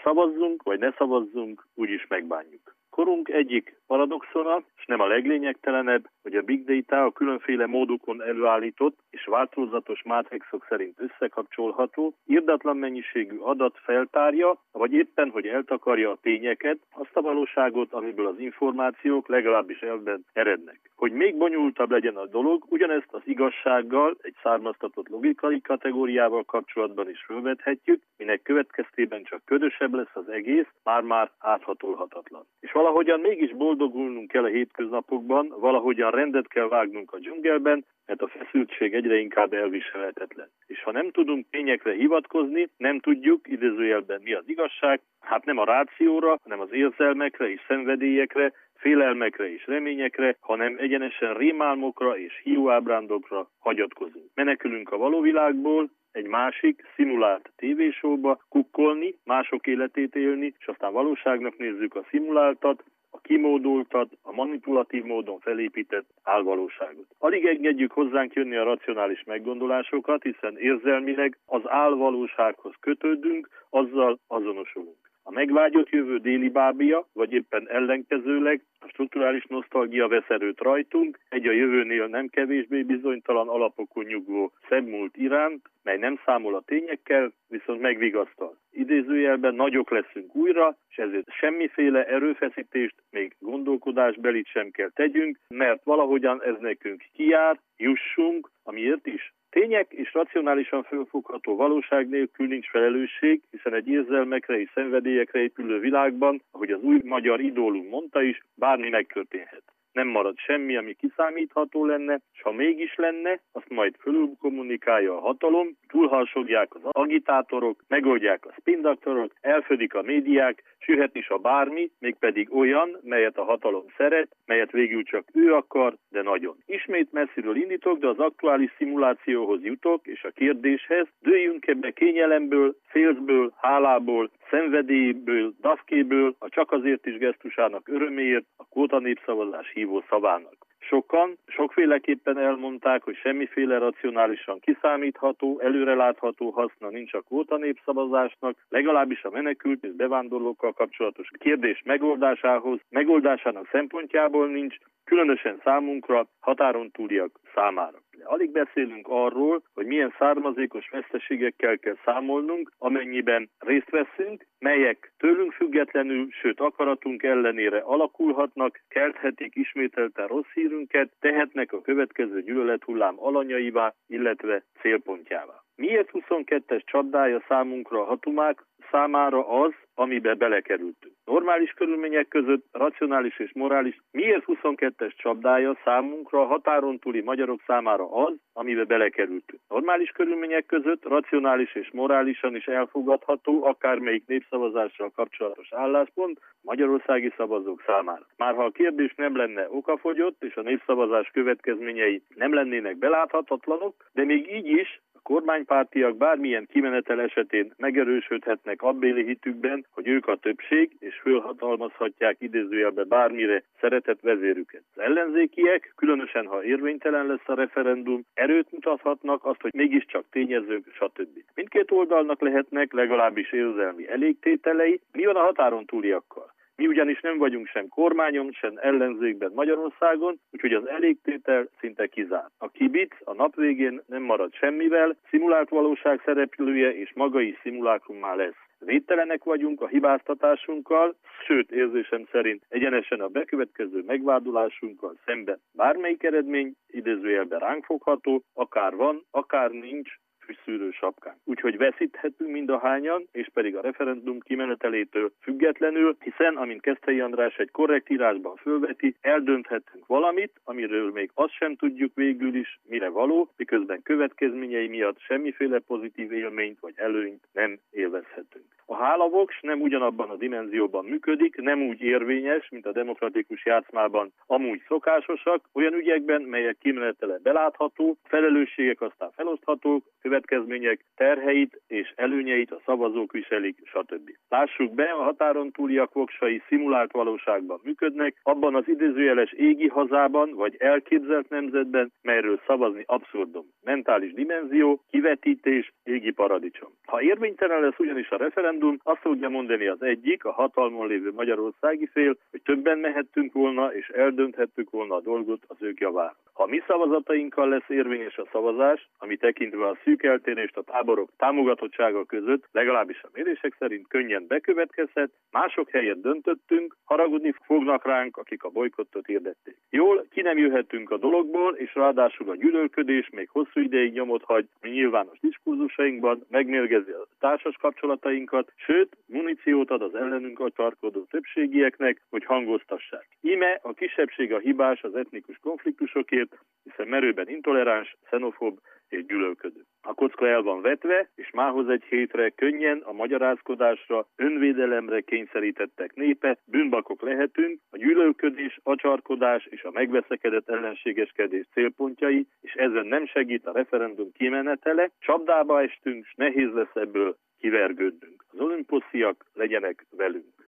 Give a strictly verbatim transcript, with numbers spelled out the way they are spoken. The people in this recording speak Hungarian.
Szavazzunk, vagy ne szavazzunk, úgyis megbánjuk. Korunk egyik paradoxona, és nem a leglényegtelenebb, hogy a big data a különféle módokon előállított és változatos mátrixok szerint összekapcsolható, irdatlan mennyiségű adat feltárja, vagy éppen, hogy eltakarja a tényeket, azt a valóságot, amiből az információk legalábbis elvben erednek. Hogy még bonyolultabb legyen a dolog, ugyanezt az igazsággal, egy származtatott logikai kategóriával kapcsolatban is felvethetjük, minek következtében csak ködösebb lesz az egész, már-már áthatolhatatlan. És valahogyan mégis boldogulnunk kell a hétköznapokban, valahogyan rendet kell vágnunk a dzsungelben, mert a feszültség egyre inkább elviselhetetlen. És ha nem tudunk tényekre hivatkozni, nem tudjuk, idézőjelben mi az igazság, hát nem a rációra, hanem az érzelmekre és szenvedélyekre, félelmekre és reményekre, hanem egyenesen rémálmokra és hiúábrándokra hagyatkozunk. Menekülünk a való világból, egy másik, szimulált tévésóba, kukkolni, mások életét élni, és aztán valóságnak nézzük a szimuláltat, a kimódoltat, a manipulatív módon felépített álvalóságot. Alig engedjük hozzánk jönni a racionális meggondolásokat, hiszen érzelmileg az álvalósághoz kötődünk, azzal azonosulunk. A megvágyott jövő déli bábja, vagy éppen ellenkezőleg a strukturális nosztalgia vesz erőt rajtunk, egy a jövőnél nem kevésbé bizonytalan alapokon nyugvó szebb múlt iránt, mely nem számol a tényekkel, viszont megvigasztal. Idézőjelben nagyok leszünk újra, és ezért semmiféle erőfeszítést, még gondolkodásbelit sem kell tegyünk, mert valahogyan ez nekünk kijár, jussunk, amiért is. Tények és racionálisan fölfogható valóság nélkül nincs felelősség, hiszen egy érzelmekre és szenvedélyekre épülő világban, ahogy az új magyar idólunk mondta is, bármi megtörténhet. Nem marad semmi, ami kiszámítható lenne, és ha mégis lenne, azt majd fölül kommunikálja a hatalom, túlharsogják az agitátorok, megoldják a spindoktorok, elfödik a médiák, sühet is a bármi, mégpedig olyan, melyet a hatalom szeret, melyet végül csak ő akar, de nagyon. Ismét messziről indítok, de az aktuális szimulációhoz jutok, és a kérdéshez, dőljünk ebbe kényelemből, félszből, hálából, szenvedélyből, dafkéből, a csak azért is gesztusának öröméért, a kvóta népszavazás hívó szavának. Sokan sokféleképpen elmondták, hogy semmiféle racionálisan kiszámítható, előrelátható haszna nincs a kvóta népszavazásnak, legalábbis a menekült és bevándorlókkal kapcsolatos kérdés megoldásához, megoldásának szempontjából nincs, különösen számunkra, határon túliak számára. De alig beszélünk arról, hogy milyen származékos veszteségekkel kell számolnunk, amennyiben részt veszünk, melyek tőlünk függetlenül, sőt akaratunk ellenére alakulhatnak, kelthetik ismételten rossz hírünket, tehetnek a következő gyűlölethullám alanyaivá, illetve célpontjává. Miért huszonkettes csapdája számunkra a hatumák számára az, amibe belekerültünk? Normális körülmények között, racionális és morális, miért huszonkettes csapdája számunkra a határon túli magyarok számára az, amibe belekerültünk? Normális körülmények között, racionális és morálisan is elfogadható akármelyik népszavazással kapcsolatos álláspont magyarországi szavazók számára. Már ha a kérdés nem lenne okafogyott, és a népszavazás következményei nem lennének beláthatatlanok, de még így is a kormánypártiak bármilyen kimenetel esetén megerősödhetnek abbéli hitükben, hogy ők a többség, és fölhatalmazhatják idézőjelbe bármire szeretett vezérüket. Az ellenzékiek, különösen ha érvénytelen lesz a referendum, erőt mutathatnak, azt, hogy mégiscsak tényezők, stb. Mindkét oldalnak lehetnek legalábbis érzelmi elégtételei. Mi van a határon túliakkal? Mi ugyanis nem vagyunk sem kormányon, sem ellenzékben Magyarországon, úgyhogy az elégtétel szinte kizárt. A kibic a nap végén nem marad semmivel, szimulált valóság szereplője és maga is szimulákrummá lesz. Védtelenek vagyunk a hibáztatásunkkal, sőt érzésem szerint egyenesen a bekövetkező megvádulásunkkal szemben. Bármelyik eredmény idézőjelben ránk fogható, akár van, akár nincs, szűrő sapkán. Úgyhogy veszíthetünk mindahányan, és pedig a referendum kimenetelétől függetlenül, hiszen, amint Keszthelyi András egy korrekt írásban fölveti, eldönthetünk valamit, amiről még azt sem tudjuk végül is, mire való, miközben következményei miatt semmiféle pozitív élményt vagy előnyt nem élvezhetünk. A hálavoks nem ugyanabban a dimenzióban működik, nem úgy érvényes, mint a demokratikus játszmában amúgy szokásosak, olyan ügyekben, melyek kimenetele belátható, felelősségek aztán feloszthatók, következmények terheit és előnyeit a szavazók viselik, stb. Lássuk be, a határon túliak voksai szimulált valóságban működnek, abban az idézőjeles égi hazában vagy elképzelt nemzetben, melyről szavazni abszurdum. Mentális dimenzió, kivetítés, égi paradicsom. Ha érvénytelen lesz ugyanis a referendum, azt fogja mondani az egyik, a hatalmon lévő magyarországi fél, hogy többen mehettünk volna és eldönthettük volna a dolgot az ők javára. Ha mi szavazatainkkal lesz érvényes a szavazás, ami tekintve a szűk eltérést a táborok támogatottsága között, legalábbis a mérések szerint könnyen bekövetkezhet, mások helyett döntöttünk, haragudni fognak ránk, akik a bolykottot hirdették. Jól, ki nem jöhetünk a dologból, és ráadásul a gyűlölködés még hosszú ideig nyomot hagy mi nyilvános diskurzusainkban, megmérgezi a társas kapcsolatainkat, sőt, muníciót ad az ellenünk atyarkodó többségieknek, hogy hangoztassák. Íme a kisebbség a hibás az etnikus konfliktusokért, hiszen merőben intoleráns, xenofób és gyűlölködő. A kocka el van vetve, és mához egy hétre könnyen a magyarázkodásra, önvédelemre kényszerítettek népe, bűnbakok lehetünk, a gyűlölködés, acsarkodás és a megveszekedett ellenségeskedés célpontjai, és ezen nem segít a referendum kimenetele, csapdába estünk, s nehéz lesz ebből kivergődnünk. Az olimposziak legyenek velünk.